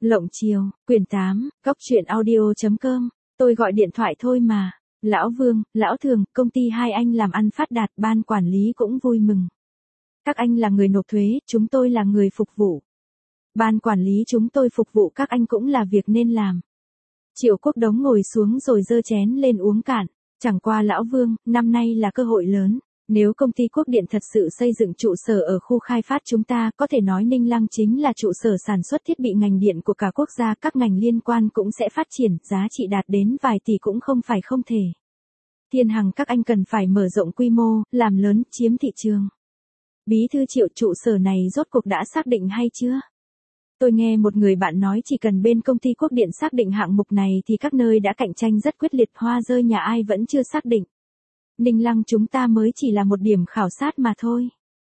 Lộng Chiều, quyển 8, góc truyện audio.com, tôi gọi điện thoại thôi mà. Lão Vương, Lão Thường, công ty hai anh làm ăn phát đạt, ban quản lý cũng vui mừng. Các anh là người nộp thuế, chúng tôi là người phục vụ. Ban quản lý chúng tôi phục vụ các anh cũng là việc nên làm. Triệu Quốc Đống ngồi xuống rồi giơ chén lên uống cạn. Chẳng qua Lão Vương, năm nay là cơ hội lớn. Nếu công ty Quốc Điện thật sự xây dựng trụ sở ở khu khai phát chúng ta, có thể nói Ninh Lăng chính là trụ sở sản xuất thiết bị ngành điện của cả quốc gia, các ngành liên quan cũng sẽ phát triển, giá trị đạt đến vài tỷ cũng không phải không thể. Thiên Hằng, các anh cần phải mở rộng quy mô, làm lớn, chiếm thị trường. Bí thư Triệu, trụ sở này rốt cuộc đã xác định hay chưa? Tôi nghe một người bạn nói chỉ cần bên công ty Quốc Điện xác định hạng mục này thì các nơi đã cạnh tranh rất quyết liệt, hoa rơi nhà ai vẫn chưa xác định. Ninh Lăng chúng ta mới chỉ là một điểm khảo sát mà thôi.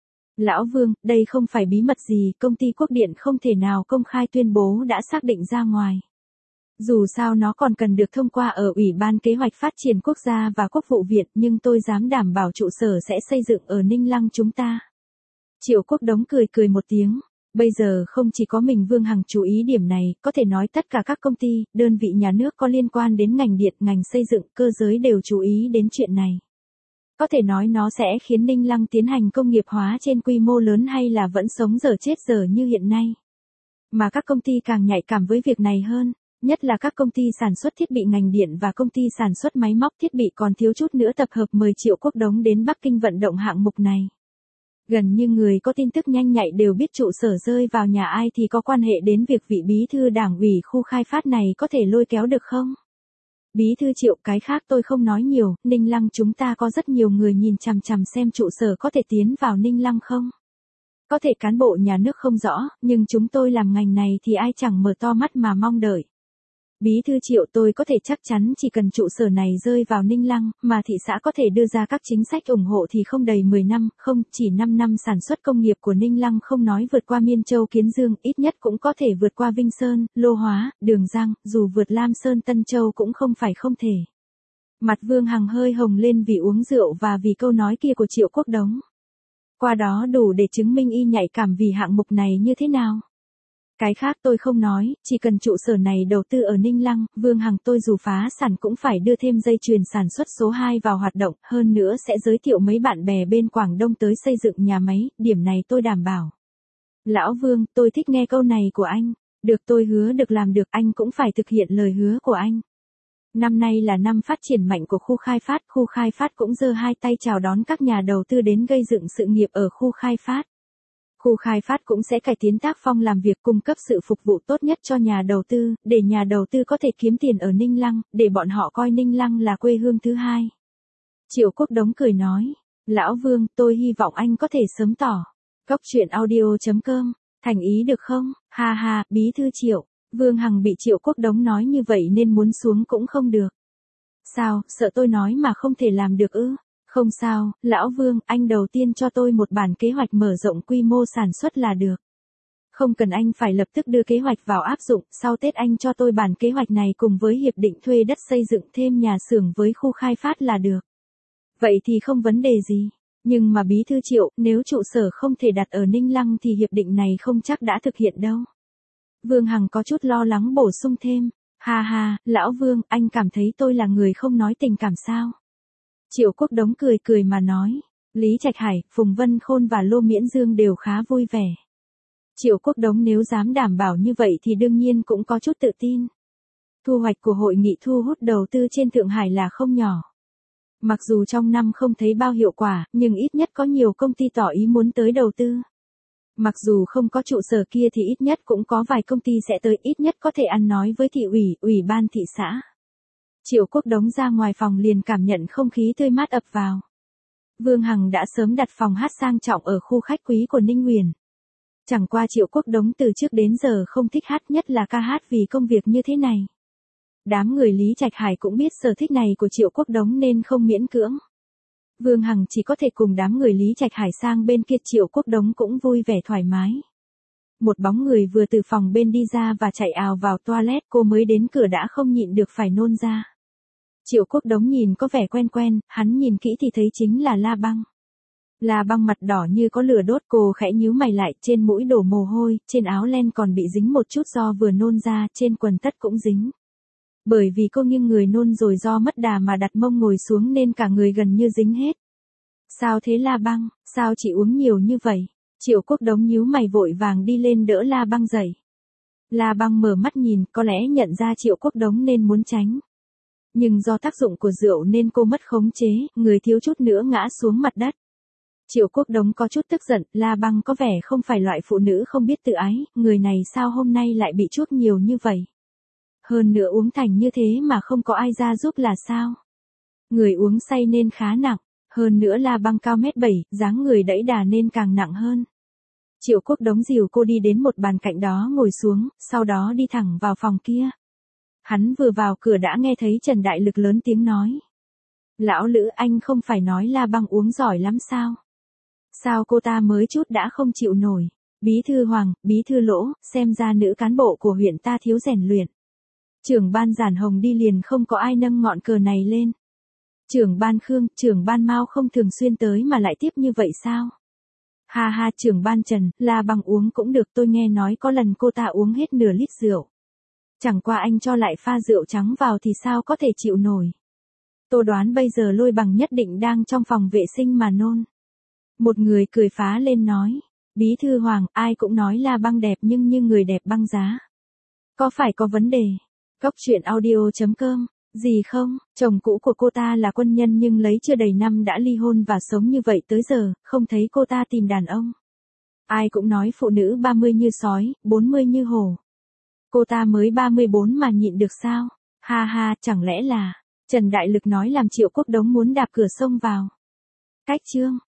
Lão Vương, đây không phải bí mật gì, công ty Quốc Điện không thể nào công khai tuyên bố đã xác định ra ngoài. Dù sao nó còn cần được thông qua ở Ủy ban Kế hoạch Phát triển Quốc gia và Quốc vụ viện, nhưng tôi dám đảm bảo trụ sở sẽ xây dựng ở Ninh Lăng chúng ta. Triệu Quốc Đống cười cười một tiếng. Bây giờ không chỉ có mình Vương Hằng chú ý điểm này, có thể nói tất cả các công ty, đơn vị nhà nước có liên quan đến ngành điện, ngành xây dựng, cơ giới đều chú ý đến chuyện này. Có thể nói nó sẽ khiến Ninh Lăng tiến hành công nghiệp hóa trên quy mô lớn hay là vẫn sống dở chết dở như hiện nay. Mà các công ty càng nhạy cảm với việc này hơn, nhất là các công ty sản xuất thiết bị ngành điện và công ty sản xuất máy móc thiết bị, còn thiếu chút nữa tập hợp mời Triệu Quốc Đống đến Bắc Kinh vận động hạng mục này. Gần như người có tin tức nhanh nhạy đều biết trụ sở rơi vào nhà ai thì có quan hệ đến việc vị bí thư đảng ủy khu khai phát này có thể lôi kéo được không? Bí thư Triệu, cái khác tôi không nói nhiều, Ninh Lăng chúng ta có rất nhiều người nhìn chằm chằm xem trụ sở có thể tiến vào Ninh Lăng không? Có thể cán bộ nhà nước không rõ, nhưng chúng tôi làm ngành này thì ai chẳng mở to mắt mà mong đợi. Bí thư Triệu, tôi có thể chắc chắn chỉ cần trụ sở này rơi vào Ninh Lăng, mà thị xã có thể đưa ra các chính sách ủng hộ thì không đầy 10 năm, không, chỉ 5 năm sản xuất công nghiệp của Ninh Lăng không nói vượt qua Miên Châu Kiến Dương, ít nhất cũng có thể vượt qua Vinh Sơn, Lô Hóa, Đường Giang, dù vượt Lam Sơn Tân Châu cũng không phải không thể. Mặt Vương Hằng hơi hồng lên vì uống rượu và vì câu nói kia của Triệu Quốc Đống. Qua đó đủ để chứng minh y nhạy cảm vì hạng mục này như thế nào. Cái khác tôi không nói, chỉ cần trụ sở này đầu tư ở Ninh Lăng, Vương Hằng tôi dù phá sản cũng phải đưa thêm dây chuyền sản xuất số 2 vào hoạt động, hơn nữa sẽ giới thiệu mấy bạn bè bên Quảng Đông tới xây dựng nhà máy, điểm này tôi đảm bảo. Lão Vương, tôi thích nghe câu này của anh, được, tôi hứa được làm được, anh cũng phải thực hiện lời hứa của anh. Năm nay là năm phát triển mạnh của khu khai phát cũng giơ hai tay chào đón các nhà đầu tư đến gây dựng sự nghiệp ở khu khai phát. Khu khai phát cũng sẽ cải tiến tác phong làm việc, cung cấp sự phục vụ tốt nhất cho nhà đầu tư, để nhà đầu tư có thể kiếm tiền ở Ninh Lăng, để bọn họ coi Ninh Lăng là quê hương thứ hai. Triệu Quốc Đống cười nói, Lão Vương, tôi hy vọng anh có thể sớm tỏ. Góc truyện audio.com, thành ý được không? Ha ha, bí thư Triệu. Vương Hằng bị Triệu Quốc Đống nói như vậy nên muốn xuống cũng không được. Sao, sợ tôi nói mà không thể làm được ư? Không sao, Lão Vương, anh đầu tiên cho tôi một bản kế hoạch mở rộng quy mô sản xuất là được. Không cần anh phải lập tức đưa kế hoạch vào áp dụng, sau Tết anh cho tôi bản kế hoạch này cùng với hiệp định thuê đất xây dựng thêm nhà xưởng với khu khai phát là được. Vậy thì không vấn đề gì. Nhưng mà bí thư Triệu, nếu trụ sở không thể đặt ở Ninh Lăng thì hiệp định này không chắc đã thực hiện đâu. Vương Hằng có chút lo lắng bổ sung thêm. Ha ha, Lão Vương, anh cảm thấy tôi là người không nói tình cảm sao? Triệu Quốc Đống cười cười mà nói. Lý Trạch Hải, Phùng Vân Khôn và Lô Miễn Dương đều khá vui vẻ. Triệu Quốc Đống nếu dám đảm bảo như vậy thì đương nhiên cũng có chút tự tin. Thu hoạch của hội nghị thu hút đầu tư trên Thượng Hải là không nhỏ. Mặc dù trong năm không thấy bao hiệu quả, nhưng ít nhất có nhiều công ty tỏ ý muốn tới đầu tư. Mặc dù không có trụ sở kia thì ít nhất cũng có vài công ty sẽ tới, ít nhất có thể ăn nói với thị ủy, ủy ban thị xã. Triệu Quốc Đống ra ngoài phòng liền cảm nhận không khí tươi mát ập vào. Vương Hằng đã sớm đặt phòng hát sang trọng ở khu khách quý của Ninh Huyền. Chẳng qua Triệu Quốc Đống từ trước đến giờ không thích hát, nhất là ca hát vì công việc như thế này. Đám người Lý Trạch Hải cũng biết sở thích này của Triệu Quốc Đống nên không miễn cưỡng. Vương Hằng chỉ có thể cùng đám người Lý Trạch Hải sang bên kia, Triệu Quốc Đống cũng vui vẻ thoải mái. Một bóng người vừa từ phòng bên đi ra và chạy ào vào toilet, cô mới đến cửa đã không nhịn được phải nôn ra. Triệu Quốc Đống nhìn có vẻ quen quen, hắn nhìn kỹ thì thấy chính là La Băng. La Băng mặt đỏ như có lửa đốt, cô khẽ nhíu mày lại, trên mũi đổ mồ hôi, trên áo len còn bị dính một chút do vừa nôn ra, trên quần tất cũng dính. Bởi vì cô nghiêng người nôn rồi do mất đà mà đặt mông ngồi xuống nên cả người gần như dính hết. Sao thế La Băng, sao chị uống nhiều như vậy? Triệu Quốc Đống nhíu mày vội vàng đi lên đỡ La Băng dậy. La Băng mở mắt nhìn, có lẽ nhận ra Triệu Quốc Đống nên muốn tránh. Nhưng do tác dụng của rượu nên cô mất khống chế, người thiếu chút nữa ngã xuống mặt đất. Triệu Quốc Đống có chút tức giận, La Băng có vẻ không phải loại phụ nữ không biết tự ái, người này sao hôm nay lại bị chút nhiều như vậy? Hơn nữa uống thành như thế mà không có ai ra giúp là sao? Người uống say nên khá nặng, hơn nữa La Băng cao 1m7, dáng người đẫy đà nên càng nặng hơn. Triệu Quốc Đống dìu cô đi đến một bàn cạnh đó ngồi xuống, sau đó đi thẳng vào phòng kia. Hắn vừa vào cửa đã nghe thấy Trần Đại Lực lớn tiếng nói. Lão Lữ, anh không phải nói La Băng uống giỏi lắm sao? Sao cô ta mới chút đã không chịu nổi? Bí thư Hoàng, bí thư Lỗ, xem ra nữ cán bộ của huyện ta thiếu rèn luyện. Trưởng ban Giản Hồng đi liền không có ai nâng ngọn cờ này lên. Trưởng ban Khương, trưởng ban Mao không thường xuyên tới mà lại tiếp như vậy sao? Ha ha, trưởng ban Trần, La Băng uống cũng được, tôi nghe nói có lần cô ta uống hết nửa lít rượu. Chẳng qua anh cho lại pha rượu trắng vào thì sao có thể chịu nổi. Tôi đoán bây giờ Lôi Bằng nhất định đang trong phòng vệ sinh mà nôn. Một người cười phá lên nói. Bí thư Hoàng, ai cũng nói La Băng đẹp nhưng như người đẹp băng giá. Có phải có vấn đề? Cóc truyện audio.com. Gì không, chồng cũ của cô ta là quân nhân nhưng lấy chưa đầy năm đã ly hôn và sống như vậy tới giờ, không thấy cô ta tìm đàn ông. Ai cũng nói phụ nữ 30 như sói, 40 như hổ. Cô ta mới 34 mà nhịn được sao? Ha ha, chẳng lẽ là... Trần Đại Lực nói làm Triệu Quốc Đống muốn đạp cửa sông vào. Cách chương.